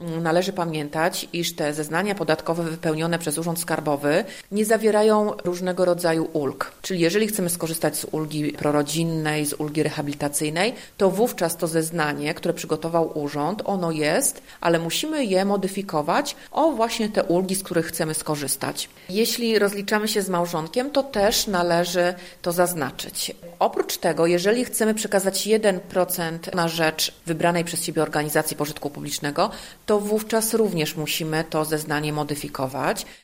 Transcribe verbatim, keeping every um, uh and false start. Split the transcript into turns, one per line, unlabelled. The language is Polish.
należy pamiętać, iż te zeznania podatkowe wypełnione przez Urząd Skarbowy nie zawierają różnego rodzaju ulg. Czyli jeżeli chcemy skorzystać z ulgi prorodzinnej, z ulgi rehabilitacyjnej, to wówczas to zeznanie, które przygotował urząd, ono jest, ale musimy je modyfikować o właśnie te ulgi, z których chcemy skorzystać. Jeśli rozliczamy się z małżonkiem, to też należy to zaznaczyć. Oprócz tego, jeżeli chcemy przekazać jeden procent na rzecz wybranej przez siebie organizacji pożytku publicznego, to wówczas również musimy to zeznanie modyfikować.